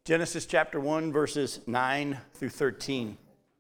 Genesis chapter 1, verses 9 through 13.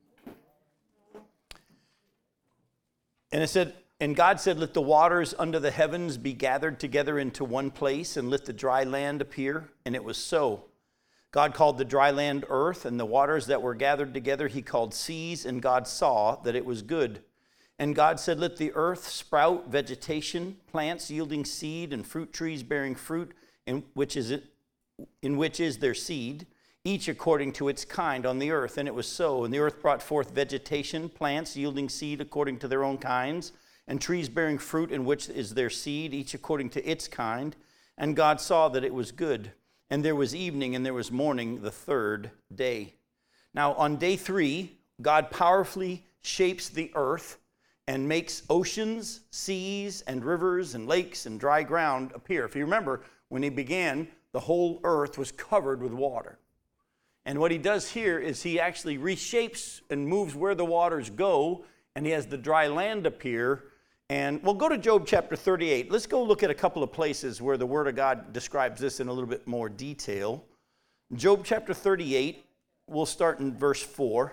And it said, "And God said, let the waters under the heavens be gathered together into one place, and let the dry land appear. And it was so. God called the dry land earth, and the waters that were gathered together he called seas, and God saw that it was good. And God said, let the earth sprout vegetation, plants yielding seed, and fruit trees bearing fruit, in which is their seed, each according to its kind on the earth. And it was so. And the earth brought forth vegetation, plants yielding seed according to their own kinds, and trees bearing fruit in which is their seed, each according to its kind. And God saw that it was good. And there was evening and there was morning the third day." Now on day 3, God powerfully shapes the earth and makes oceans, seas, and rivers, and lakes, and dry ground appear. If you remember, when he began, the whole earth was covered with water. And what he does here is he actually reshapes and moves where the waters go, and he has the dry land appear. And we'll go to Job chapter 38. Let's go look at a couple of places where the Word of God describes this in a little bit more detail. Job chapter 38, we'll start in verse 4.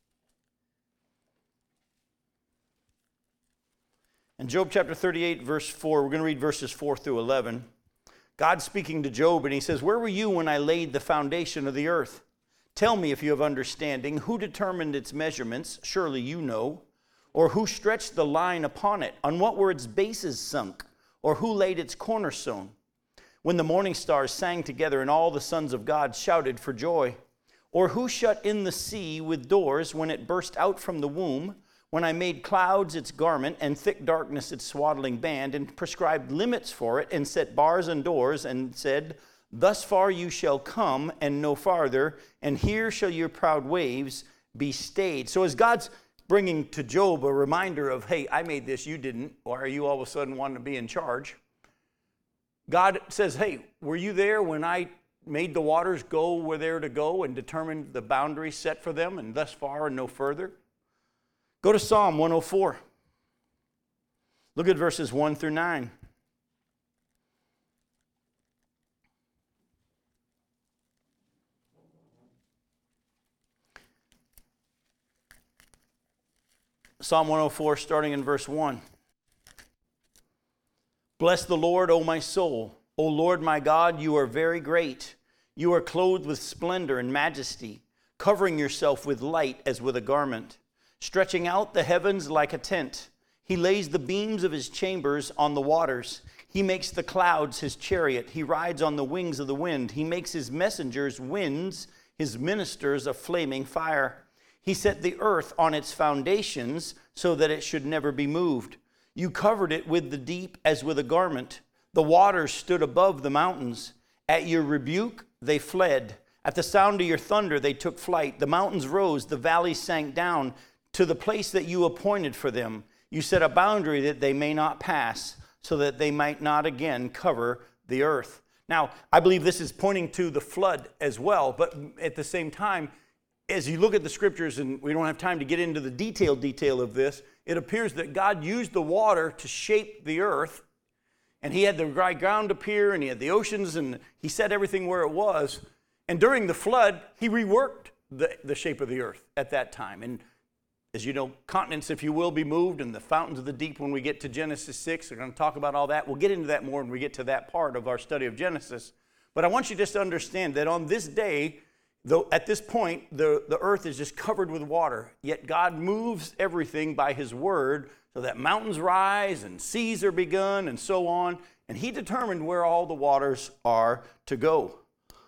In Job chapter 38, verse 4, we're going to read verses 4 through 11. God's speaking to Job, and he says, "Where were you when I laid the foundation of the earth? Tell me if you have understanding. Who determined its measurements? Surely you know. Or who stretched the line upon it? On what were its bases sunk? Or who laid its cornerstone? When the morning stars sang together and all the sons of God shouted for joy? Or who shut in the sea with doors when it burst out from the womb? When I made clouds its garment and thick darkness its swaddling band, and prescribed limits for it, and set bars and doors, and said, thus far you shall come and no farther, and here shall your proud waves be stayed." So as God's bringing to Job a reminder of, hey, I made this, you didn't. Why are you all of a sudden wanting to be in charge? God says, hey, were you there when I made the waters go where they're to go and determined the boundaries set for them, and thus far and no further? Go to Psalm 104. Look at verses 1 through 9. Psalm 104, starting in verse 1. "Bless the Lord, O my soul. O Lord my God, you are very great. You are clothed with splendor and majesty, covering yourself with light as with a garment, stretching out the heavens like a tent. He lays the beams of his chambers on the waters. He makes the clouds his chariot. He rides on the wings of the wind. He makes his messengers winds, his ministers a flaming fire. He set the earth on its foundations so that it should never be moved. You covered it with the deep as with a garment. The waters stood above the mountains. At your rebuke, they fled. At the sound of your thunder, they took flight. The mountains rose, the valleys sank down to the place that you appointed for them. You set a boundary that they may not pass, so that they might not again cover the earth." Now, I believe this is pointing to the flood as well, but at the same time, as you look at the scriptures, and we don't have time to get into the detail of this, it appears that God used the water to shape the earth, and he had the dry ground appear, and he had the oceans, and he set everything where it was. And during the flood, he reworked the shape of the earth at that time. And as you know, continents, if you will, be moved, and the fountains of the deep, when we get to Genesis 6, we're going to talk about all that. We'll get into that more when we get to that part of our study of Genesis. But I want you just to understand that on this day, though at this point, the earth is just covered with water, yet God moves everything by his word so that mountains rise and seas are begun and so on. And he determined where all the waters are to go.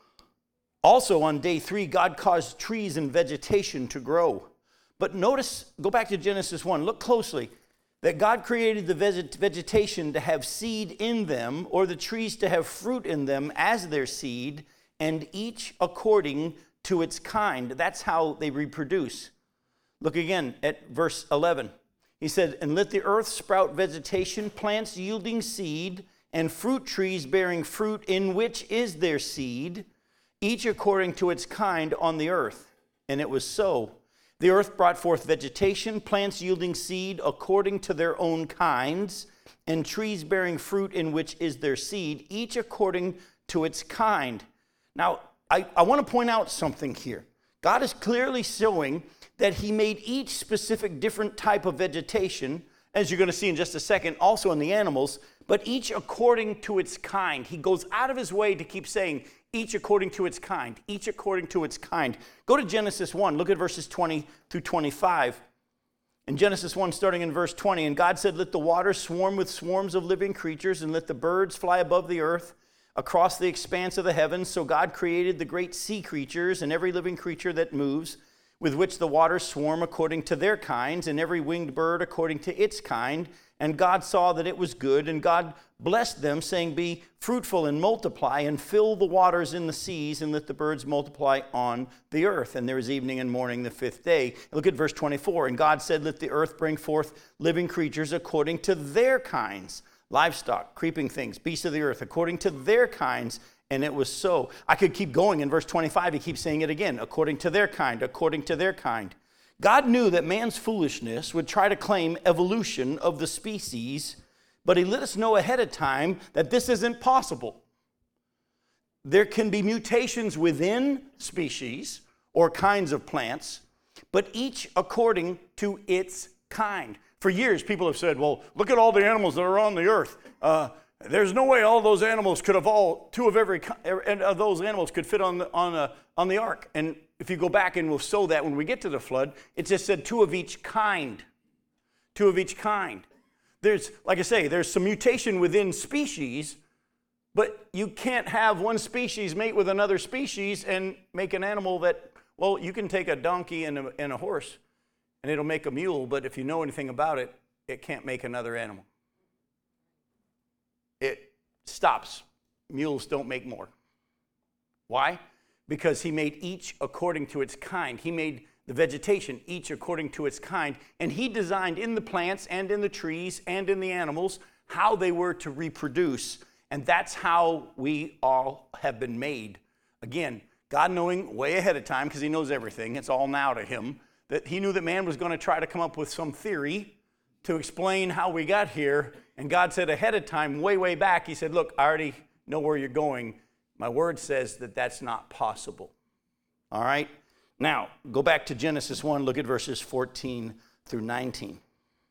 Also on day 3, God caused trees and vegetation to grow. But notice, go back to Genesis 1, look closely, that God created the vegetation to have seed in them, or the trees to have fruit in them as their seed, and each according to its kind. That's how they reproduce. Look again at verse 11. He said, "And let the earth sprout vegetation, plants yielding seed, and fruit trees bearing fruit in which is their seed, each according to its kind on the earth. And it was so. The earth brought forth vegetation, plants yielding seed according to their own kinds, and trees bearing fruit in which is their seed, each according to its kind." Now, I want to point out something here. God is clearly showing that he made each specific different type of vegetation, as you're going to see in just a second, also in the animals, but each according to its kind. He goes out of his way to keep saying, each according to its kind, each according to its kind. Go to Genesis 1, look at verses 20 through 25. In Genesis 1, starting in verse 20, and God said, let the waters swarm with swarms of living creatures, and let the birds fly above the earth across the expanse of the heavens. So God created the great sea creatures and every living creature that moves, with which the waters swarm according to their kinds, and every winged bird according to its kind. And God saw that it was good, and God blessed them, saying, be fruitful and multiply, and fill the waters in the seas, and let the birds multiply on the earth. And there was evening and morning the fifth day. Look at verse 24. And God said, let the earth bring forth living creatures according to their kinds, livestock, creeping things, beasts of the earth, according to their kinds. And it was so. I could keep going. In verse 25, he keeps saying it again, according to their kind, according to their kind. God knew that man's foolishness would try to claim evolution of the species, but he let us know ahead of time that this isn't possible. There can be mutations within species or kinds of plants, but each according to its kind. For years, people have said, well, look at all the animals that are on the earth. There's no way all those animals could evolve, two of every of those animals could fit on the ark. And if you go back, and we'll show that when we get to the flood, it just said two of each kind. Two of each kind. There's, like I say, there's some mutation within species, but you can't have one species mate with another species and make an animal that, well, you can take a donkey and a horse, and it'll make a mule, but if you know anything about it, it can't make another animal. It stops. Mules don't make more. Why? Because he made each according to its kind. He made the vegetation each according to its kind, and he designed in the plants and in the trees and in the animals how they were to reproduce, and that's how we all have been made. Again, God knowing way ahead of time, because he knows everything, it's all now to him, that he knew that man was going to try to come up with some theory to explain how we got here, and God said ahead of time, way back, he said, look, I already know where you're going. My word says that that's not possible. All right? Now, go back to Genesis 1, look at verses 14 through 19.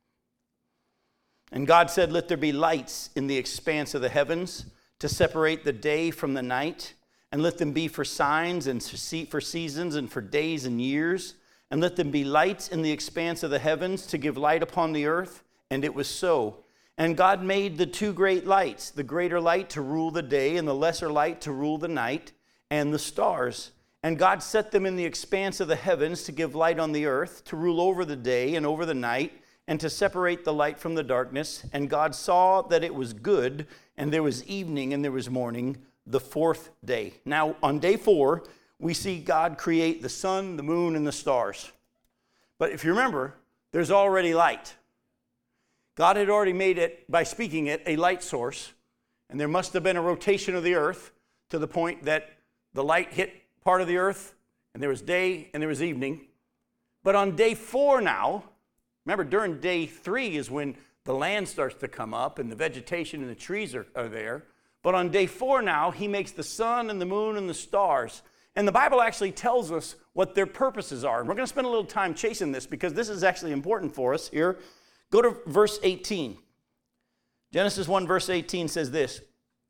And God said, let there be lights in the expanse of the heavens to separate the day from the night, and let them be for signs and for seasons and for days and years, and let them be lights in the expanse of the heavens to give light upon the earth. And it was so. And God made the two great lights, the greater light to rule the day and the lesser light to rule the night, and the stars. And God set them in the expanse of the heavens to give light on the earth, to rule over the day and over the night, and to separate the light from the darkness. And God saw that it was good, and there was evening and there was morning, the fourth day. Now, on day 4, we see God create the sun, the moon, and the stars. But if you remember, there's already light. God had already made it, by speaking it, a light source, and there must have been a rotation of the earth to the point that the light hit part of the earth, and there was day and there was evening. But on day 4 now, remember during day 3 is when the land starts to come up and the vegetation and the trees are there. But on day 4 now, he makes the sun and the moon and the stars. And the Bible actually tells us what their purposes are. And we're going to spend a little time chasing this because this is actually important for us here. Go to verse 18. Genesis 1 verse 18 says this.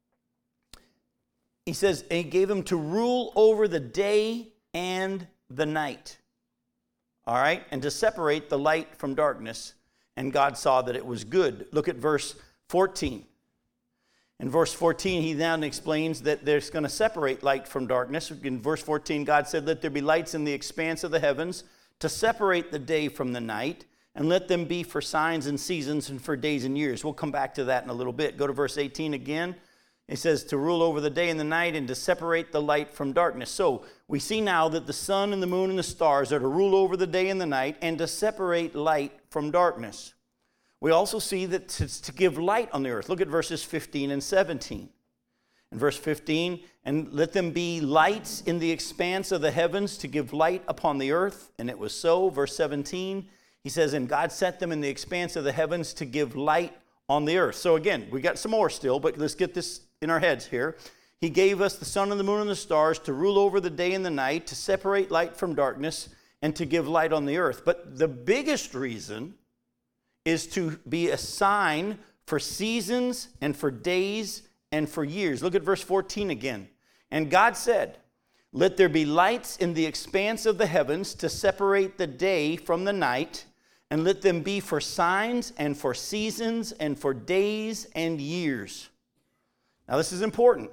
He says, and he gave him to rule over the day and the night. All right? And to separate the light from darkness. And God saw that it was good. Look at verse 14. In verse 14, he then explains that there's going to separate light from darkness. In verse 14, God said, let there be lights in the expanse of the heavens to separate the day from the night, and let them be for signs and seasons and for days and years. We'll come back to that in a little bit. Go to verse 18 again. It says to rule over the day and the night and to separate the light from darkness. So we see now that the sun and the moon and the stars are to rule over the day and the night and to separate light from darkness. We also see that it's to give light on the earth. Look at verses 15 and 17. In verse 15, and let them be lights in the expanse of the heavens to give light upon the earth. And it was so. Verse 17, he says, and God set them in the expanse of the heavens to give light on the earth. So again, we got some more still, but let's get this in our heads here. He gave us the sun and the moon and the stars to rule over the day and the night, to separate light from darkness, and to give light on the earth. But the biggest reason is to be a sign for seasons and for days and for years. Look at verse 14 again. And God said, let there be lights in the expanse of the heavens to separate the day from the night, and let them be for signs and for seasons and for days and years. Now this is important.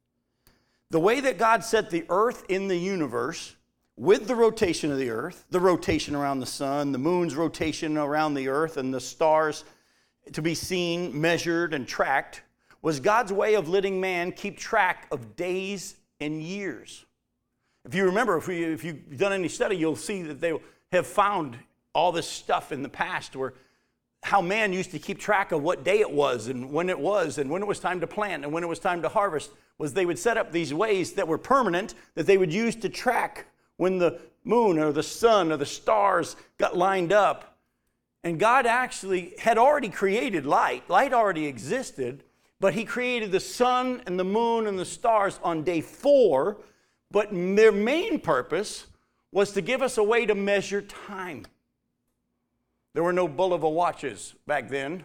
The way that God set the earth in the universe, with the rotation of the earth, the rotation around the sun, the moon's rotation around the earth, and the stars to be seen, measured, and tracked, was God's way of letting man keep track of days and years. If you remember, if you've done any study, you'll see that they have found all this stuff in the past where how man used to keep track of what day it was and when it was time to plant and when it was time to harvest, was they would set up these ways that were permanent that they would use to track when the moon or the sun or the stars got lined up. And God actually had already created light. Light already existed, but he created the sun and the moon and the stars on day 4, but their main purpose was to give us a way to measure time. There were no Bulova watches back then,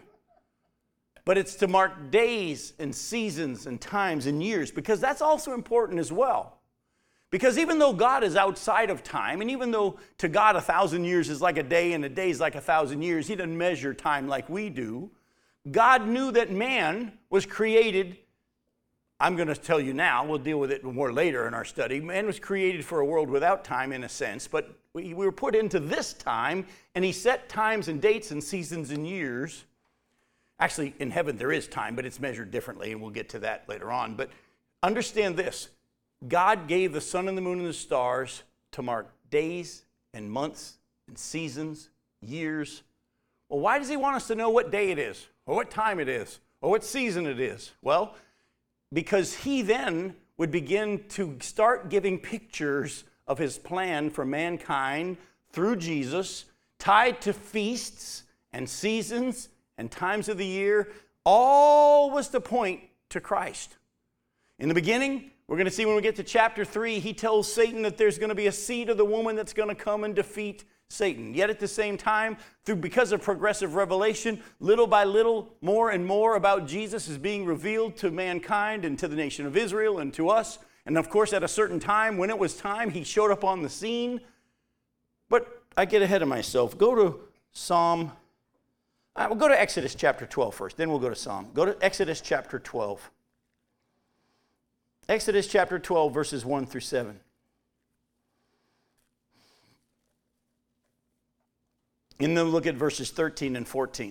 but it's to mark days and seasons and times and years, because that's also important as well. Because even though God is outside of time, and even though to God 1,000 years is like a day and a day is like 1,000 years, he doesn't measure time like we do. God knew that man was created, I'm going to tell you now, we'll deal with it more later in our study. Man was created for a world without time in a sense, but we were put into this time, and he set times and dates and seasons and years. Actually, in heaven there is time, but it's measured differently, and we'll get to that later on. But understand this. God gave the sun and the moon and the stars to mark days and months and seasons, years. Well, why does he want us to know what day it is, or what time it is, or what season it is? Well, because he then would begin to start giving pictures of his plan for mankind through Jesus, tied to feasts and seasons and times of the year. All was to point to Christ. In the beginning, we're going to see when we get to chapter 3, he tells Satan that there's going to be a seed of the woman that's going to come and defeat Satan. Yet at the same time, because of progressive revelation, little by little, more and more about Jesus is being revealed to mankind and to the nation of Israel and to us. And of course, at a certain time, when it was time, he showed up on the scene. But I get ahead of myself. Go to we'll go to Exodus chapter 12 first, then we'll go to Psalm. Go to Exodus chapter 12. Exodus chapter 12, verses 1 through 7. And then look at verses 13 and 14.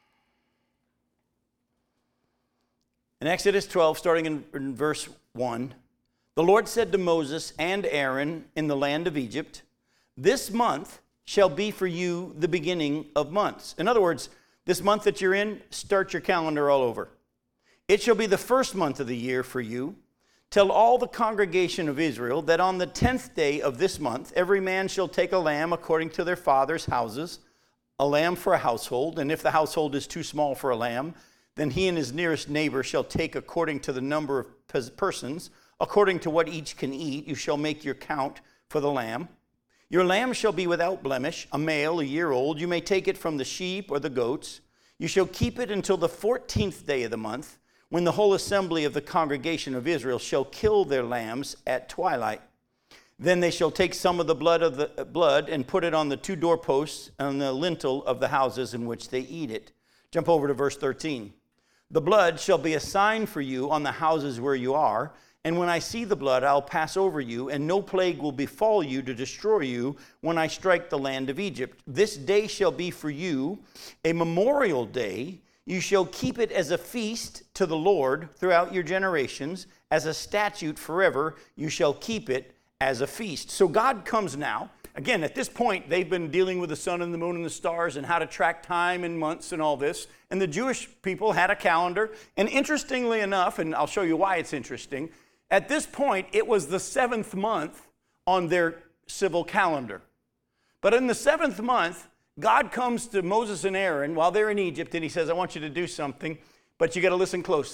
In Exodus 12, starting in verse 1, the Lord said to Moses and Aaron in the land of Egypt, this month shall be for you the beginning of months. In other words, this month that you're in, start your calendar all over. It shall be the first month of the year for you. Tell all the congregation of Israel that on the 10th day of this month, every man shall take a lamb according to their father's houses, a lamb for a household, and if the household is too small for a lamb, then he and his nearest neighbor shall take according to the number of persons, according to what each can eat. You shall make your count for the lamb. Your lamb shall be without blemish, a male, a year old. You may take it from the sheep or the goats. You shall keep it until the 14th day of the month, when the whole assembly of the congregation of Israel shall kill their lambs at twilight. Then they shall take some of the blood and put it on the 2 doorposts on the lintel of the houses in which they eat it. Jump over to verse 13. The blood shall be a sign for you on the houses where you are, and when I see the blood, I'll pass over you, and no plague will befall you to destroy you when I strike the land of Egypt. This day shall be for you a memorial day. You shall keep it as a feast to the Lord throughout your generations, as a statute forever. You shall keep it as a feast. So God comes now. Again, at this point, they've been dealing with the sun and the moon and the stars and how to track time and months and all this. And the Jewish people had a calendar. And interestingly enough, and I'll show you why it's interesting, at this point, it was the 7th month on their civil calendar. But in the 7th month, God comes to Moses and Aaron while they're in Egypt, and he says, I want you to do something, but you got to listen closely.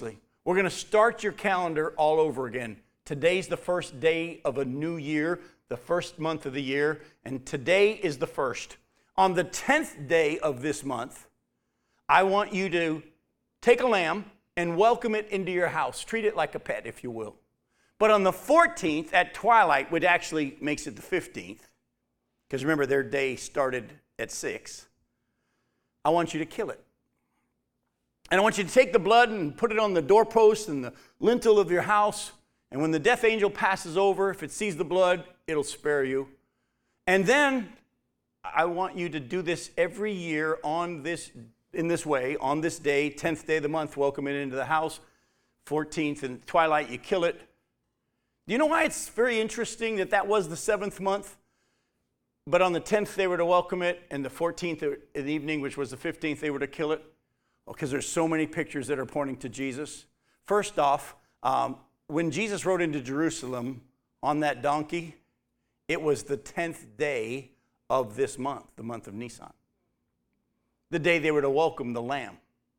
We're going to start your calendar all over again. Today's the first day of a new year, the first month of the year, and today is the first. On the 10th day of this month, I want you to take a lamb and welcome it into your house. Treat it like a pet, if you will. But on the 14th at twilight, which actually makes it the 15th, because remember their day started at 6, I want you to kill it. And I want you to take the blood and put it on the doorpost and the lintel of your house. And when the death angel passes over, if it sees the blood, it'll spare you. And then I want you to do this every year in this way, on this day, 10th day of the month, welcome it into the house. 14th and twilight, you kill it. Do you know why it's very interesting that was the 7th month? But on the 10th, they were to welcome it, and the 14th in the evening, which was the 15th, they were to kill it. Well, because there's so many pictures that are pointing to Jesus. First off, when Jesus rode into Jerusalem on that donkey, it was the 10th day of this month, the month of Nisan. The day they were to welcome the Lamb.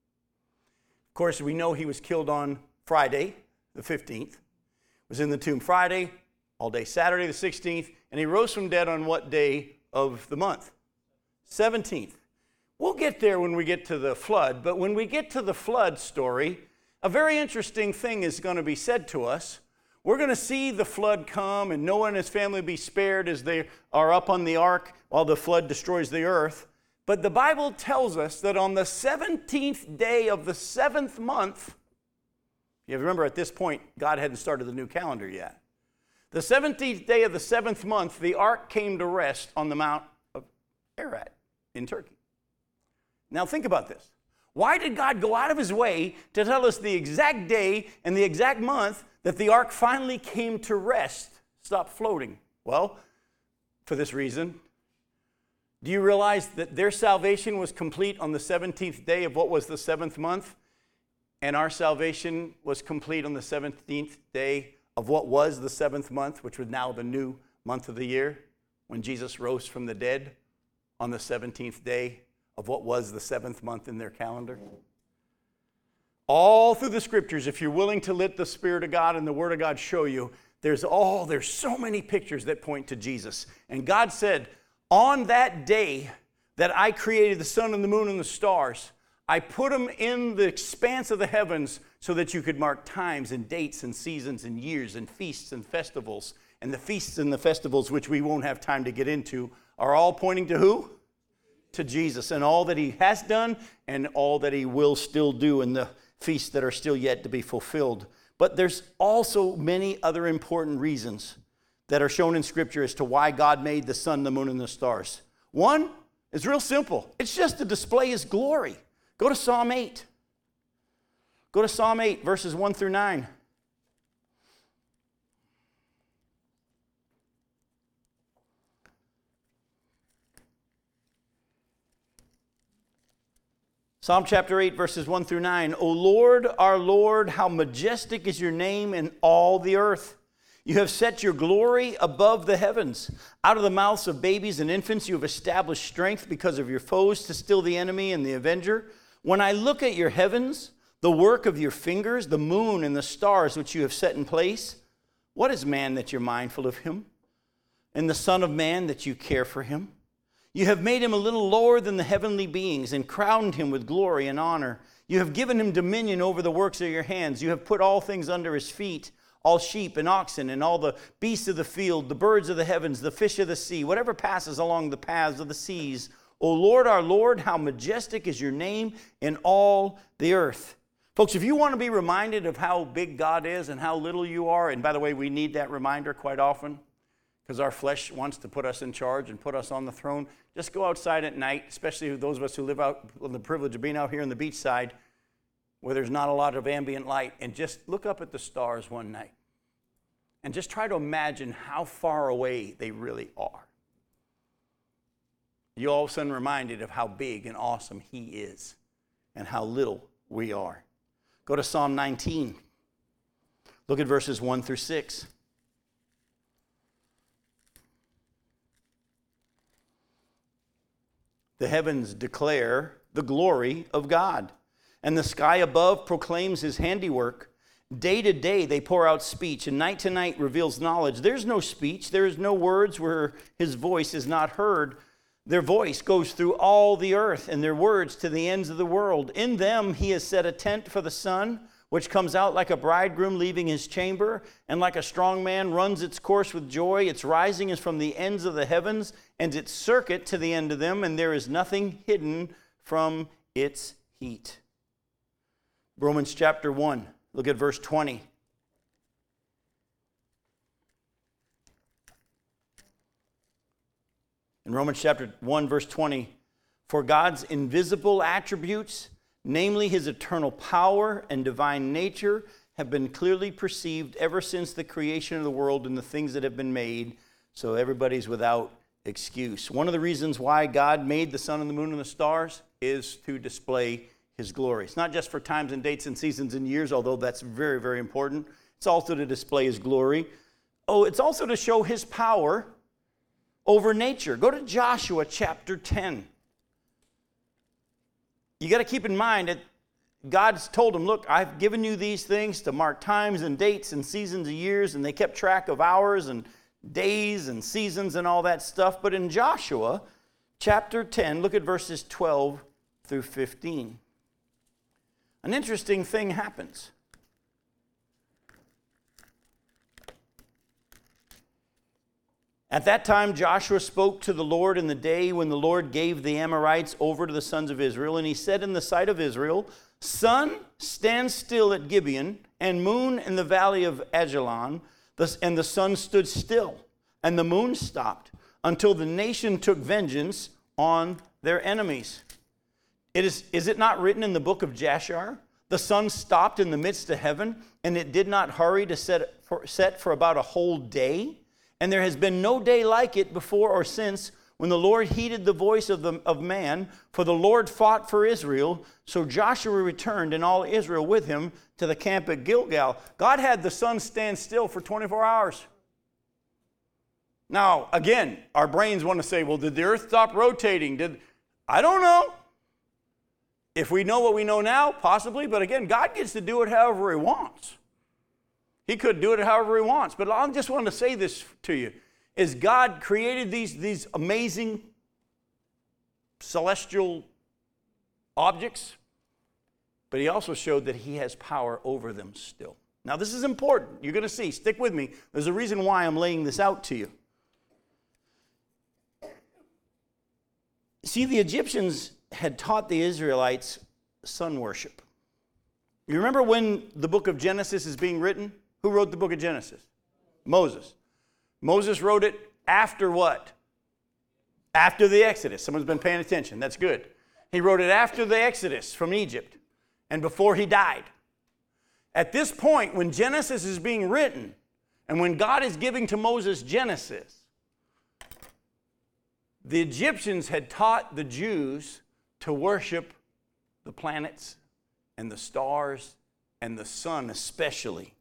Of course, we know he was killed on Friday, the 15th. Was in the tomb Friday, all day Saturday, the 16th, and he rose from dead on what day of the month? 17th. We'll get there when we get to the flood, but when we get to the flood story, a very interesting thing is going to be said to us. We're going to see the flood come and Noah and his family be spared as they are up on the ark while the flood destroys the earth. But the Bible tells us that on the 17th day of the 7th month, you remember at this point, God hadn't started the new calendar yet. The 17th day of the 7th month, the ark came to rest on the Mount of Ararat in Turkey. Now think about this. Why did God go out of his way to tell us the exact day and the exact month that the ark finally came to rest, stopped floating? Well, for this reason. Do you realize that their salvation was complete on the 17th day of what was the 7th month? And our salvation was complete on the 17th day of what was the 7th month, which was now the new month of the year, when Jesus rose from the dead on the 17th day of what was the 7th month in their calendar. All through the scriptures, if you're willing to let the Spirit of God and the Word of God show you, there's so many pictures that point to Jesus. And God said, on that day that I created the sun and the moon and the stars, I put them in the expanse of the heavens so that you could mark times and dates and seasons and years and feasts and festivals. And the feasts and the festivals, which we won't have time to get into, are all pointing to who? To Jesus and all that he has done and all that he will still do in the feasts that are still yet to be fulfilled. But there's also many other important reasons that are shown in Scripture as to why God made the sun, the moon, and the stars. One is real simple. It's just to display his glory. Go to Psalm 8. Go to Psalm 8, verses 1 through 9. Psalm chapter 8, verses 1 through 9. O Lord, our Lord, how majestic is your name in all the earth. You have set your glory above the heavens. Out of the mouths of babies and infants you have established strength because of your foes to still the enemy and the avenger. When I look at your heavens, the work of your fingers, the moon and the stars which you have set in place, what is man that you're mindful of him? And the son of man that you care for him? You have made him a little lower than the heavenly beings and crowned him with glory and honor. You have given him dominion over the works of your hands. You have put all things under his feet, all sheep and oxen and all the beasts of the field, the birds of the heavens, the fish of the sea, whatever passes along the paths of the seas. O Lord, our Lord, how majestic is your name in all the earth. Folks, if you want to be reminded of how big God is and how little you are, and by the way, we need that reminder quite often, because our flesh wants to put us in charge and put us on the throne. Just go outside at night, especially those of us who live out with the privilege of being out here on the beach side where there's not a lot of ambient light, and just look up at the stars one night and just try to imagine how far away they really are. You all of a sudden reminded of how big and awesome he is and how little we are. Go to Psalm 19. Look at verses 1 through 6. The heavens declare the glory of God, and the sky above proclaims his handiwork. Day to day they pour out speech, and night to night reveals knowledge. There's no speech, there is no words where his voice is not heard. Their voice goes through all the earth, and their words to the ends of the world. In them he has set a tent for the sun, which comes out like a bridegroom leaving his chamber, and like a strong man runs its course with joy. Its rising is from the ends of the heavens, and its circuit to the end of them, and there is nothing hidden from its heat. Romans chapter 1, look at verse 20. In Romans chapter 1, verse 20, for God's invisible attributes, namely his eternal power and divine nature, have been clearly perceived ever since the creation of the world and the things that have been made, so everybody's without excuse. One of the reasons why God made the sun and the moon and the stars is to display his glory. It's not just for times and dates and seasons and years, although that's very, very important. It's also to display his glory. Oh, it's also to show his power over nature. Go to Joshua chapter 10. You got to keep in mind that God's told them, look, I've given you these things to mark times and dates and seasons of years, and they kept track of hours and days and seasons and all that stuff. But in Joshua chapter 10, look at verses 12 through 15. An interesting thing happens. At that time, Joshua spoke to the Lord in the day when the Lord gave the Amorites over to the sons of Israel. And he said in the sight of Israel, sun, stand still at Gibeon, and moon in the valley of Ajalon. And the sun stood still, and the moon stopped, until the nation took vengeance on their enemies. Is it not written in the book of Jashar? The sun stopped in the midst of heaven, and it did not hurry to set for about a whole day. And there has been no day like it before or since, when the Lord heeded the voice of man, for the Lord fought for Israel. So Joshua returned, and all Israel with him, to the camp at Gilgal. God had the sun stand still for 24 hours. Now, again, our brains want to say, well, did the earth stop rotating? I don't know. If we know what we know now, possibly. But again, God gets to do it however he wants. He could do it however he wants. But I just wanted to say this to you, is God created these amazing celestial objects, but he also showed that he has power over them still. Now, this is important. You're going to see. Stick with me. There's a reason why I'm laying this out to you. See, the Egyptians had taught the Israelites sun worship. You remember when the book of Genesis is being written? Who wrote the book of Genesis? Moses. Moses wrote it after what? After the Exodus. Someone's been paying attention. That's good. He wrote it after the Exodus from Egypt and before he died. At this point, when Genesis is being written and when God is giving to Moses Genesis, the Egyptians had taught the Jews to worship the planets and the stars and the sun especially.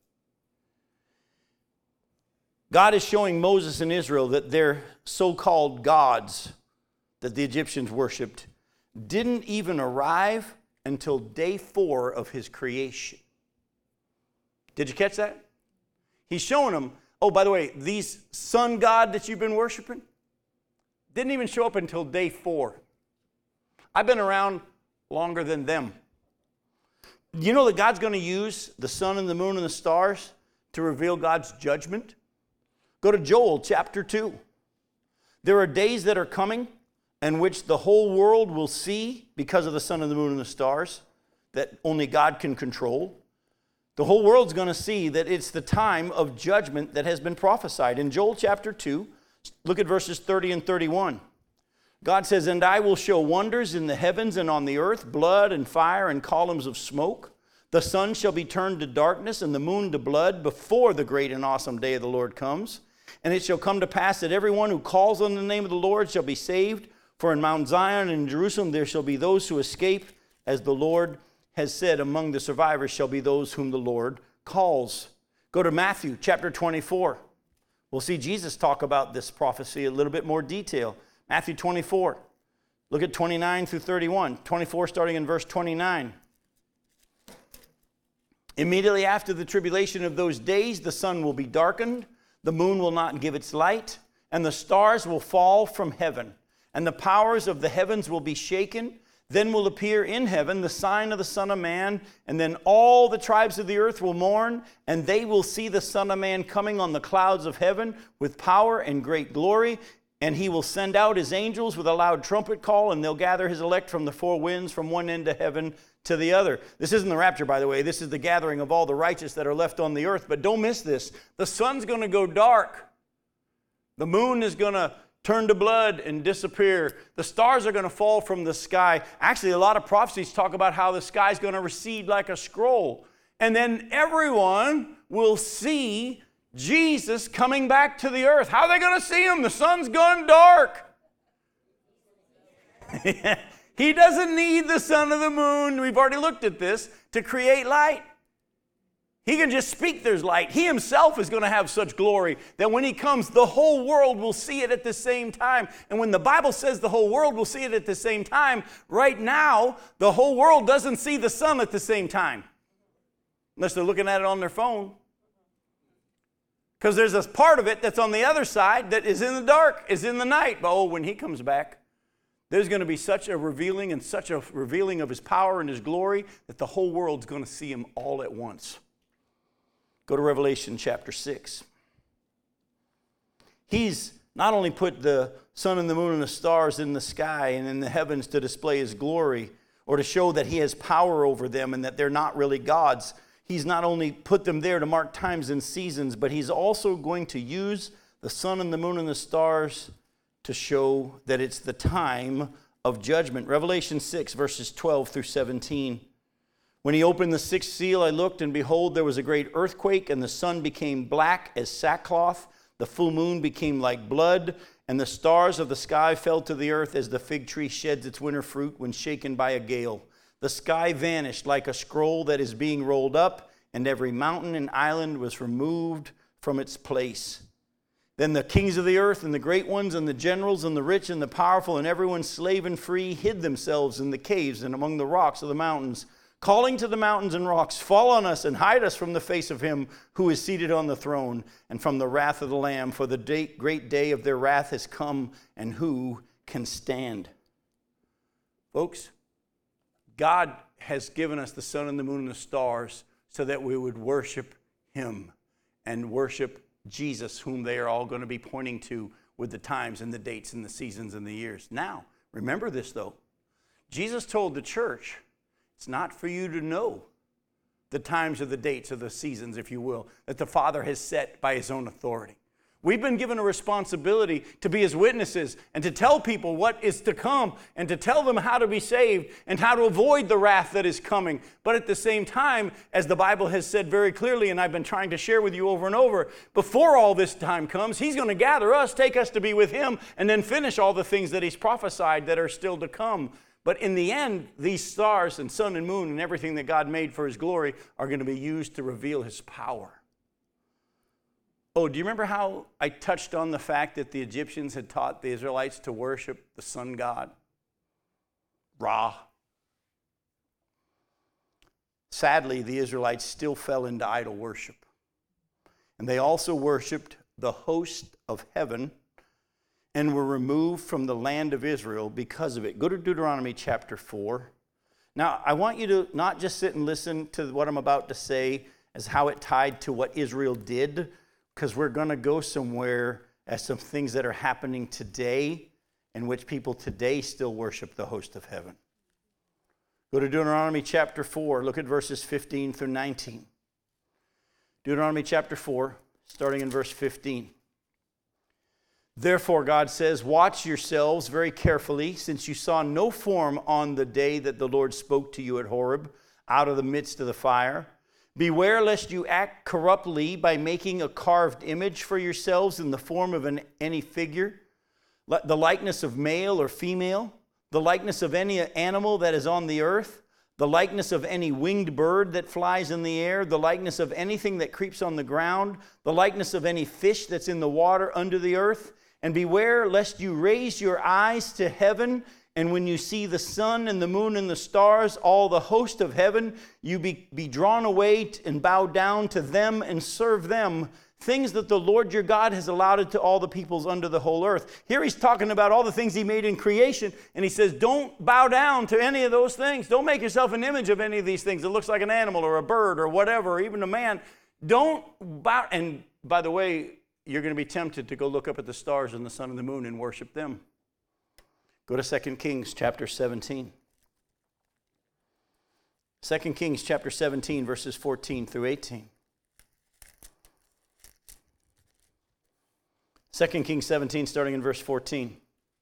God is showing Moses and Israel that their so-called gods that the Egyptians worshipped didn't even arrive until day 4 of his creation. Did you catch that? He's showing them, oh, by the way, these sun god that you've been worshiping didn't even show up until day 4. I've been around longer than them. You know that God's going to use the sun and the moon and the stars to reveal God's judgment? Go to Joel chapter 2. There are days that are coming in which the whole world will see, because of the sun and the moon and the stars, that only God can control. The whole world's going to see that it's the time of judgment that has been prophesied. In Joel chapter 2, look at verses 30 and 31. God says, and I will show wonders in the heavens and on the earth, blood and fire and columns of smoke. The sun shall be turned to darkness and the moon to blood before the great and awesome day of the Lord comes. And it shall come to pass that everyone who calls on the name of the Lord shall be saved. For in Mount Zion and in Jerusalem there shall be those who escape, as the Lord has said, among the survivors shall be those whom the Lord calls. Go to Matthew chapter 24. We'll see Jesus talk about this prophecy in a little bit more detail. Matthew 24. Look at 29 through 31. 24 starting in verse 29. Immediately after the tribulation of those days, the sun will be darkened, the moon will not give its light, and the stars will fall from heaven, and the powers of the heavens will be shaken. Then will appear in heaven the sign of the Son of Man, and then all the tribes of the earth will mourn, and they will see the Son of Man coming on the clouds of heaven with power and great glory. And he will send out his angels with a loud trumpet call, and they'll gather his elect from the four winds, from one end of heaven to the other. This isn't the rapture, by the way. This is the gathering of all the righteous that are left on the earth. But don't miss this. The sun's going to go dark. The moon is going to turn to blood and disappear. The stars are going to fall from the sky. Actually, a lot of prophecies talk about how the sky is going to recede like a scroll. And then everyone will see Jesus coming back to the earth. How are they going to see him? The sun's gone dark. He doesn't need the sun or the moon, we've already looked at this, to create light. He can just speak there's light. He himself is going to have such glory that when he comes, the whole world will see it at the same time. And when the Bible says the whole world will see it at the same time, right now, the whole world doesn't see the sun at the same time. Unless they're looking at it on their phone. Because there's this part of it that's on the other side that is in the dark, is in the night. But oh, when he comes back, there's going to be such a revealing of his power and his glory that the whole world's going to see him all at once. Go to Revelation chapter 6. He's not only put the sun and the moon and the stars in the sky and in the heavens to display his glory or to show that he has power over them and that they're not really gods. He's not only put them there to mark times and seasons, but he's also going to use the sun and the moon and the stars to show that it's the time of judgment. Revelation 6, verses 12 through 17. When he opened the sixth seal, I looked, and behold, there was a great earthquake, and the sun became black as sackcloth. The full moon became like blood, and the stars of the sky fell to the earth as the fig tree sheds its winter fruit when shaken by a gale. The sky vanished like a scroll that is being rolled up, and every mountain and island was removed from its place. Then the kings of the earth and the great ones and the generals and the rich and the powerful and everyone slave and free hid themselves in the caves and among the rocks of the mountains, calling to the mountains and rocks, fall on us and hide us from the face of him who is seated on the throne and from the wrath of the Lamb, for the great day of their wrath has come, and who can stand? Folks, God has given us the sun and the moon and the stars so that we would worship him and worship Jesus, whom they are all going to be pointing to with the times and the dates and the seasons and the years. Now, remember this though. Jesus told the church, it's not for you to know the times or the dates or the seasons, if you will, that the Father has set by his own authority. We've been given a responsibility to be his witnesses and to tell people what is to come and to tell them how to be saved and how to avoid the wrath that is coming. But at the same time, as the Bible has said very clearly, and I've been trying to share with you over and over, before all this time comes, he's going to gather us, take us to be with him, and then finish all the things that he's prophesied that are still to come. But in the end, these stars and sun and moon and everything that God made for his glory are going to be used to reveal his power. Oh, do you remember how I touched on the fact that the Egyptians had taught the Israelites to worship the sun god, Ra? Sadly, the Israelites still fell into idol worship. And they also worshiped the host of heaven and were removed from the land of Israel because of it. Go to Deuteronomy chapter 4. Now, I want you to not just sit and listen to what I'm about to say as how it tied to what Israel did, because we're going to go somewhere as some things that are happening today in which people today still worship the host of heaven. Go to Deuteronomy chapter 4. Look at verses 15 through 19. Deuteronomy chapter 4, starting in verse 15. Therefore, God says, watch yourselves very carefully, since you saw no form on the day that the Lord spoke to you at Horeb, out of the midst of the fire. Beware lest you act corruptly by making a carved image for yourselves in the form of any figure, the likeness of male or female, the likeness of any animal that is on the earth, the likeness of any winged bird that flies in the air, the likeness of anything that creeps on the ground, the likeness of any fish that's in the water under the earth. And beware lest you raise your eyes to heaven And when you see the sun and the moon and the stars, all the host of heaven, you be drawn away and bow down to them and serve them, things that the Lord your God has allotted to all the peoples under the whole earth. Here he's talking about all the things he made in creation, and he says, don't bow down to any of those things. Don't make yourself an image of any of these things that looks like an animal or a bird or whatever, or even a man. Don't bow. And by the way, you're going to be tempted to go look up at the stars and the sun and the moon and worship them. Go to 2 Kings chapter 17. 2 Kings chapter 17, verses 14 through 18. 2 Kings 17, starting in verse 14.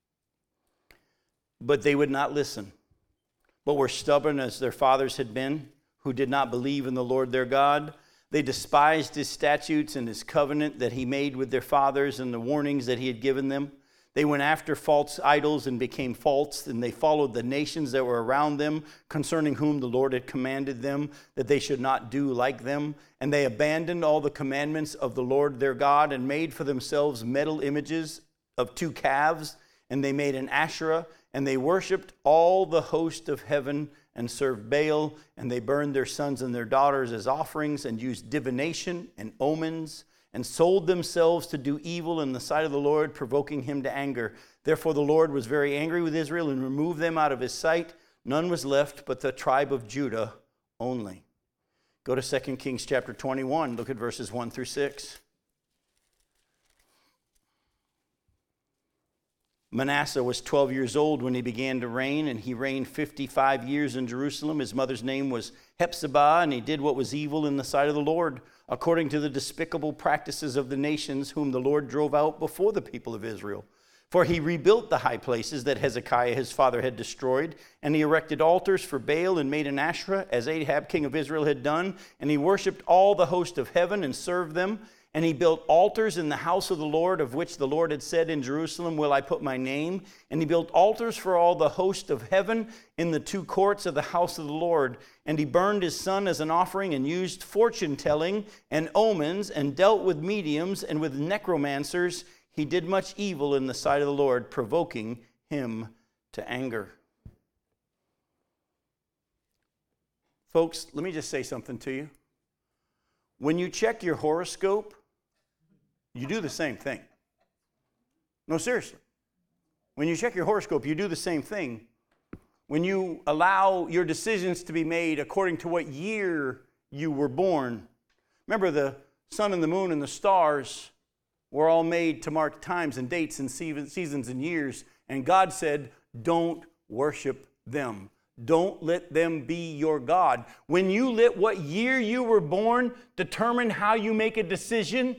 But they would not listen, but were stubborn as their fathers had been, who did not believe in the Lord their God. They despised his statutes and his covenant that he made with their fathers and the warnings that he had given them. They went after false idols and became false, and they followed the nations that were around them, concerning whom the Lord had commanded them that they should not do like them. And they abandoned all the commandments of the Lord their God and made for themselves metal images of 2 calves, and they made an Asherah, and they worshipped all the host of heaven and served Baal, and they burned their sons and their daughters as offerings and used divination and omens, and sold themselves to do evil in the sight of the Lord, provoking him to anger. Therefore the Lord was very angry with Israel and removed them out of his sight. None was left but the tribe of Judah only. Go to 2 Kings chapter 21. Look at verses 1 through 6. Manasseh was 12 years old when he began to reign, and he reigned 55 years in Jerusalem. His mother's name was Hephzibah, and he did what was evil in the sight of the Lord, according to the despicable practices of the nations whom the Lord drove out before the people of Israel. For he rebuilt the high places that Hezekiah his father had destroyed, and he erected altars for Baal and made an Asherah, as Ahab king of Israel had done, and he worshipped all the host of heaven and served them. And he built altars in the house of the Lord, of which the Lord had said, in Jerusalem will I put my name. And he built altars for all the host of heaven in the 2 courts of the house of the Lord. And he burned his son as an offering, and used fortune-telling and omens, and dealt with mediums and with necromancers. He did much evil in the sight of the Lord, provoking him to anger. Folks, let me just say something to you. When you check your horoscope, you do the same thing. No, seriously. When you check your horoscope, you do the same thing. When you allow your decisions to be made according to what year you were born. Remember, the sun and the moon and the stars were all made to mark times and dates and seasons and years. And God said, don't worship them. Don't let them be your God. When you let what year you were born determine how you make a decision,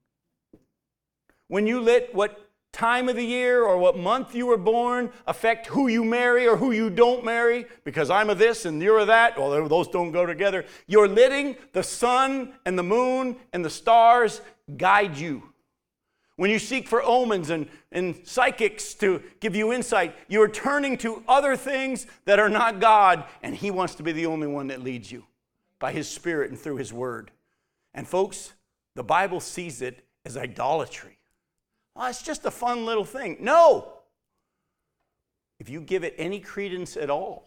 when you let what time of the year or what month you were born affect who you marry or who you don't marry, because I'm a this and you're a that, well, those don't go together. You're letting the sun and the moon and the stars guide you. When you seek for omens and psychics to give you insight, you're turning to other things that are not God, and he wants to be the only one that leads you by his Spirit and through his word. And folks, the Bible sees it as idolatry. Oh, it's just a fun little thing. No! If you give it any credence at all,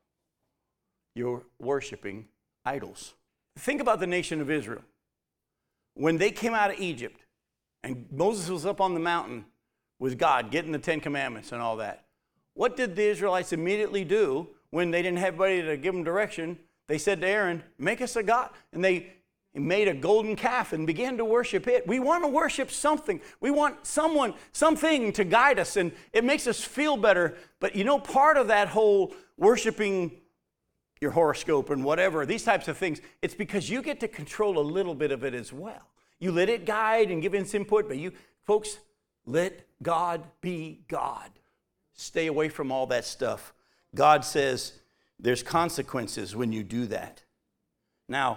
you're worshiping idols. Think about the nation of Israel. When they came out of Egypt, and Moses was up on the mountain with God, getting the 10 Commandments and all that. What did the Israelites immediately do when they didn't have anybody to give them direction? They said to Aaron, make us a god. And they made a golden calf and began to worship it. We want to worship something. We want something to guide us, and it makes us feel better. But you know, part of that whole worshiping your horoscope and whatever, these types of things, it's because you get to control a little bit of it as well. You let it guide and give its input, but you, folks, let God be God. Stay away from all that stuff. God says there's consequences when you do that. Now,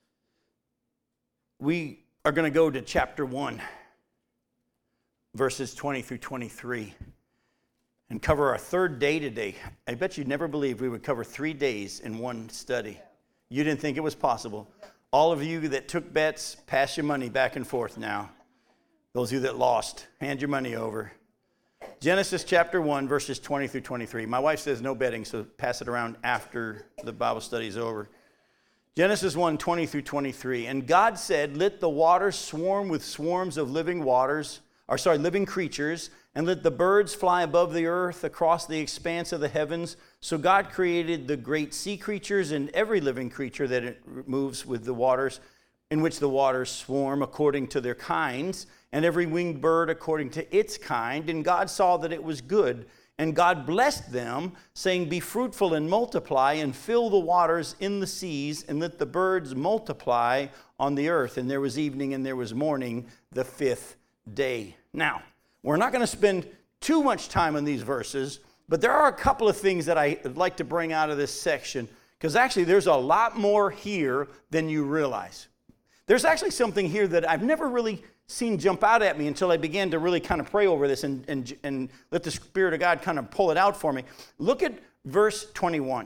we are going to go to chapter 1, verses 20 through 23, and cover our third day today. I bet you'd never believe we would cover 3 days in one study. You didn't think it was possible. All of you that took bets, pass your money back and forth now. Those of you that lost, hand your money over. Genesis chapter 1, verses 20 through 23. My wife says no betting, so pass it around after the Bible study is over. Genesis 1, 20 through 23. And God said, let the waters swarm with swarms of living creatures, and let the birds fly above the earth across the expanse of the heavens. So God created the great sea creatures and every living creature that it moves with the waters, in which the waters swarm according to their kinds, and every winged bird according to its kind. And God saw that it was good. And God blessed them, saying, be fruitful and multiply, and fill the waters in the seas, and let the birds multiply on the earth. And there was evening and there was morning, the fifth day. Now, we're not going to spend too much time on these verses, but there are a couple of things that I'd like to bring out of this section, because actually there's a lot more here than you realize. There's actually something here that I've never really seen jump out at me until I began to really kind of pray over this and let the Spirit of God kind of pull it out for me. Look at verse 21.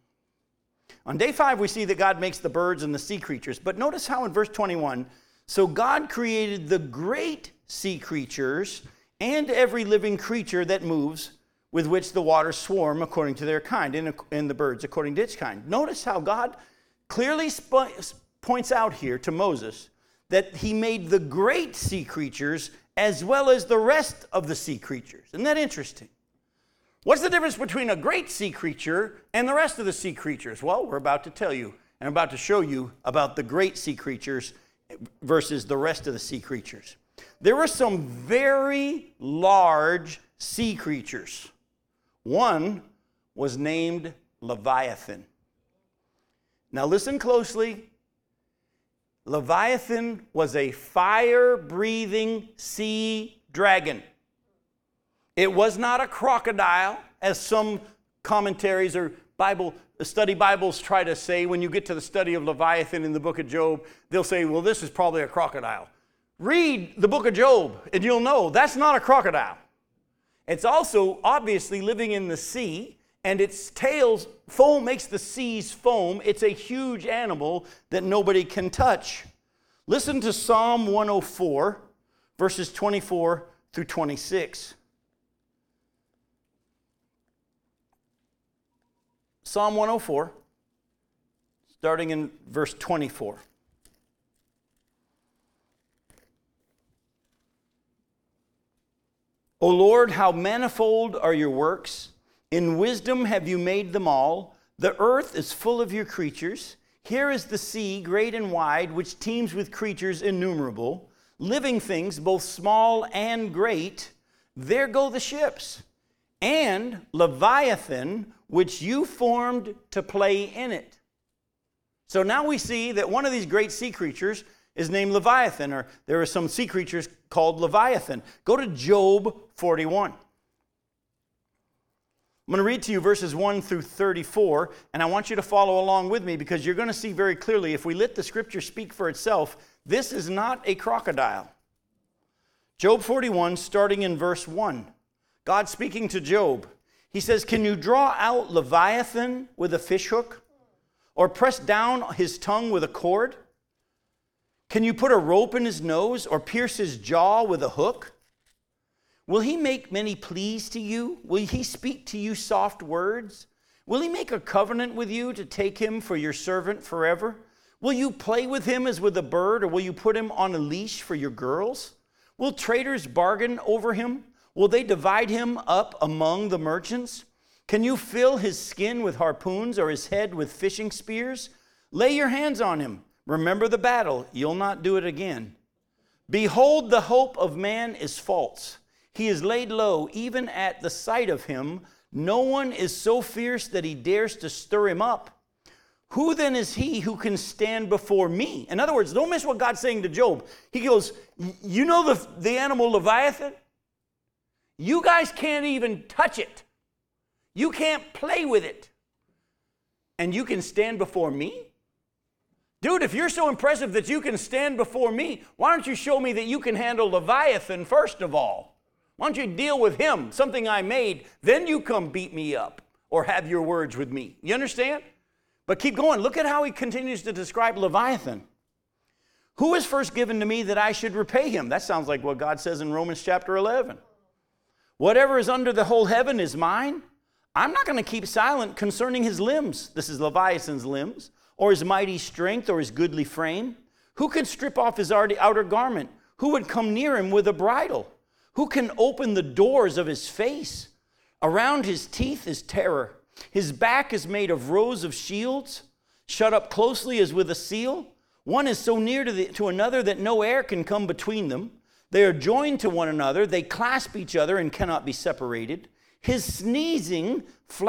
On day 5, we see that God makes the birds and the sea creatures. But notice how in verse 21, so God created the great sea creatures and every living creature that moves, with which the waters swarm according to their kind, and the birds according to its kind. Notice how God clearly points out here to Moses that he made the great sea creatures as well as the rest of the sea creatures. Isn't that interesting? What's the difference between a great sea creature and the rest of the sea creatures? Well, we're about to tell you, and I'm about to show you about the great sea creatures versus the rest of the sea creatures. There were some very large sea creatures. One was named Leviathan. Now listen closely. Leviathan was a fire-breathing sea dragon. It was not a crocodile, as some commentaries or study Bibles try to say. When you get to the study of Leviathan in the book of Job, they'll say, well, this is probably a crocodile. Read the book of Job, and you'll know that's not a crocodile. It's also obviously living in the sea, and its tail's foam makes the seas foam. It's a huge animal that nobody can touch. Listen to Psalm 104, verses 24 through 26. Psalm 104, starting in verse 24. O Lord, how manifold are your works! In wisdom have you made them all. The earth is full of your creatures. Here is the sea, great and wide, which teems with creatures innumerable, living things, both small and great. There go the ships, and Leviathan, which you formed to play in it. So now we see that one of these great sea creatures is named Leviathan, or there are some sea creatures called Leviathan. Go to Job 41. I'm going to read to you verses 1 through 34, and I want you to follow along with me, because you're going to see very clearly, if we let the scripture speak for itself, this is not a crocodile. Job 41, starting in verse 1. God speaking to Job. He says, can you draw out Leviathan with a fishhook, or press down his tongue with a cord? Can you put a rope in his nose, or pierce his jaw with a hook? Will he make many pleas to you? Will he speak to you soft words? Will he make a covenant with you to take him for your servant forever? Will you play with him as with a bird, or will you put him on a leash for your girls? Will traders bargain over him? Will they divide him up among the merchants? Can you fill his skin with harpoons, or his head with fishing spears? Lay your hands on him. Remember the battle. You'll not do it again. Behold, the hope of man is false. He is laid low, even at the sight of him. No one is so fierce that he dares to stir him up. Who then is he who can stand before me? In other words, don't miss what God's saying to Job. He goes, you know the animal Leviathan? You guys can't even touch it. You can't play with it. And you can stand before me? Dude, if you're so impressive that you can stand before me, why don't you show me that you can handle Leviathan first of all? Why don't you deal with him, something I made, then you come beat me up or have your words with me. You understand? But keep going. Look at how he continues to describe Leviathan. Who is first given to me that I should repay him? That sounds like what God says in Romans chapter 11. Whatever is under the whole heaven is mine. I'm not going to keep silent concerning his limbs. This is Leviathan's limbs, or his mighty strength, or his goodly frame. Who could strip off his outer garment? Who would come near him with a bridle? Who can open the doors of his face? Around his teeth is terror. His back is made of rows of shields, shut up closely as with a seal. One is so near to another that no air can come between them. They are joined to one another. They clasp each other and cannot be separated. His sneezings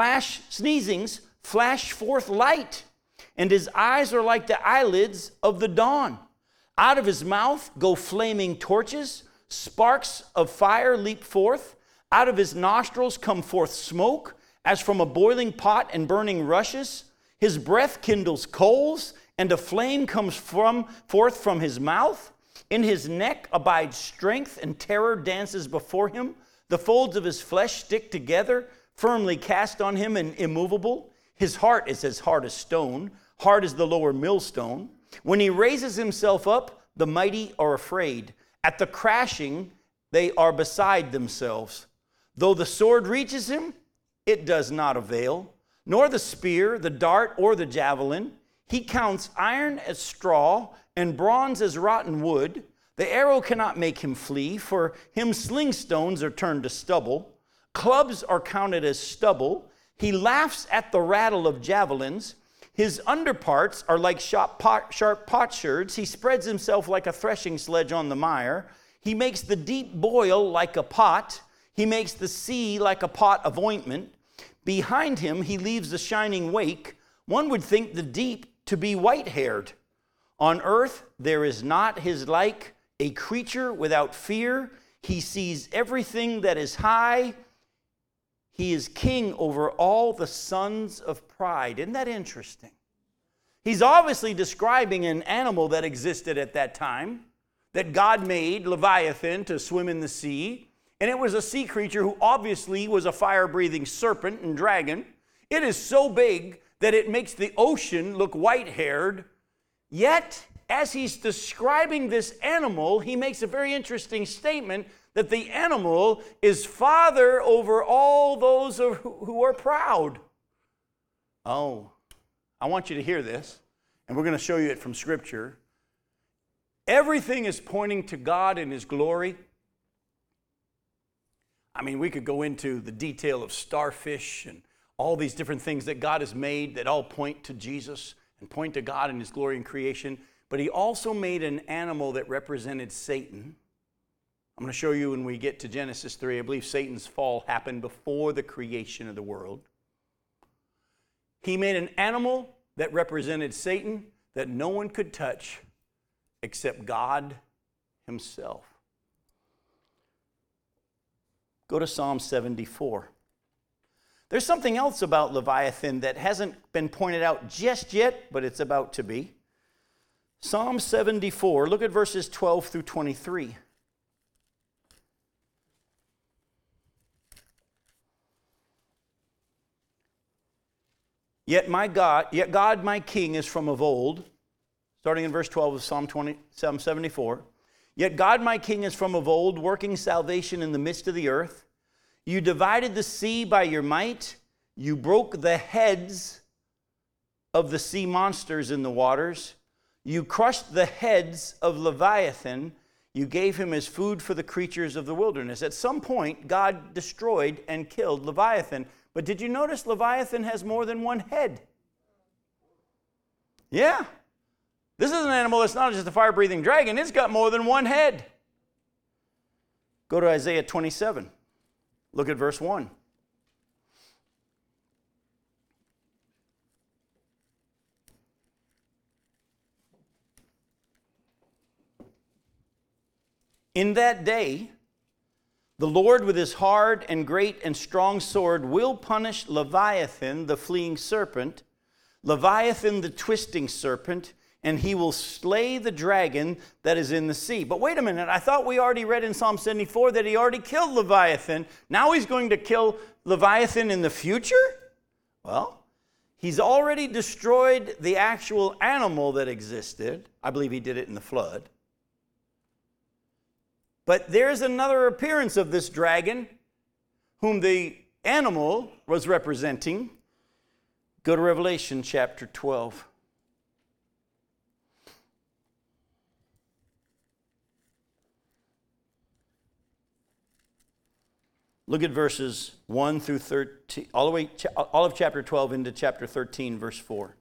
flash forth light, and his eyes are like the eyelids of the dawn. Out of his mouth go flaming torches. Sparks of fire leap forth. Out of his nostrils come forth smoke, as from a boiling pot and burning rushes. His breath kindles coals, and a flame comes forth from his mouth. In his neck abides strength, and terror dances before him. The folds of his flesh stick together, firmly cast on him and immovable. His heart is as hard as stone, hard as the lower millstone. When he raises himself up, the mighty are afraid. At the crashing, they are beside themselves. Though the sword reaches him, it does not avail, nor the spear, the dart, or the javelin. He counts iron as straw and bronze as rotten wood. The arrow cannot make him flee, for him sling stones are turned to stubble. Clubs are counted as stubble. He laughs at the rattle of javelins. His underparts are like sharp potsherds. He spreads himself like a threshing sledge on the mire. He makes the deep boil like a pot. He makes the sea like a pot of ointment. Behind him he leaves a shining wake. One would think the deep to be white-haired. On earth there is not his like, a creature without fear. He sees everything that is high. He is king over all the sons of pride. Isn't that interesting? He's obviously describing an animal that existed at that time, that God made, Leviathan, to swim in the sea. And it was a sea creature who obviously was a fire-breathing serpent and dragon. It is so big that it makes the ocean look white-haired. Yet, as he's describing this animal, he makes a very interesting statement that the animal is father over all those who are proud. Oh, I want you to hear this, and we're going to show you it from Scripture. Everything is pointing to God and His glory. I mean, we could go into the detail of starfish and all these different things that God has made that all point to Jesus and point to God and His glory in creation. But He also made an animal that represented Satan. I'm going to show you when we get to Genesis 3. I believe Satan's fall happened before the creation of the world. He made an animal that represented Satan that no one could touch except God Himself. Go to Psalm 74. There's something else about Leviathan that hasn't been pointed out just yet, but it's about to be. Psalm 74, look at verses 12 through 23. Yet God my King is from of old, starting in verse 12 of Psalm 74. Yet God my King is from of old, working salvation in the midst of the earth. You divided the sea by your might. You broke the heads of the sea monsters in the waters. You crushed the heads of Leviathan. You gave him as food for the creatures of the wilderness. At some point, God destroyed and killed Leviathan. But did you notice Leviathan has more than one head? Yeah. This is an animal that's not just a fire-breathing dragon. It's got more than one head. Go to Isaiah 27. Look at verse 1. In that day, the Lord with his hard and great and strong sword will punish Leviathan, the fleeing serpent, Leviathan, the twisting serpent, and he will slay the dragon that is in the sea. But wait a minute, I thought we already read in Psalm 74 that he already killed Leviathan. Now he's going to kill Leviathan in the future? Well, he's already destroyed the actual animal that existed. I believe he did it in the flood. But there's another appearance of this dragon whom the animal was representing, go to Revelation chapter 12. Look at verses 1 through 13, all of chapter 12 into chapter 13, verse 4.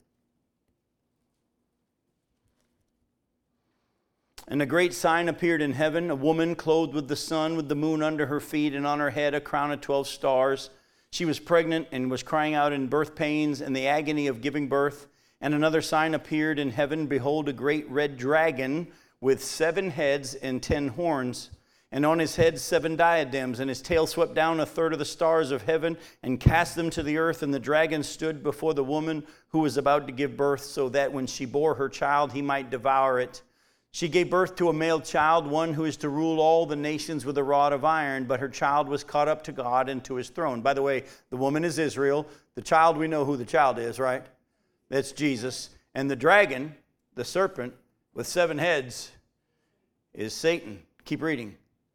And a great sign appeared in heaven, a woman clothed with the sun, with the moon under her feet, and on her head a crown of 12 stars. She was pregnant and was crying out in birth pains and the agony of giving birth. And another sign appeared in heaven, behold, a great red dragon with 7 heads and 10 horns. And on his head 7 diadems, and his tail swept down a third of the stars of heaven and cast them to the earth. And the dragon stood before the woman who was about to give birth, so that when she bore her child, he might devour it. She gave birth to a male child, one who is to rule all the nations with a rod of iron, but her child was caught up to God and to his throne. By the way, the woman is Israel. The child, we know who the child is, right? That's Jesus. And the dragon, the serpent with 7 heads, is Satan. Keep reading.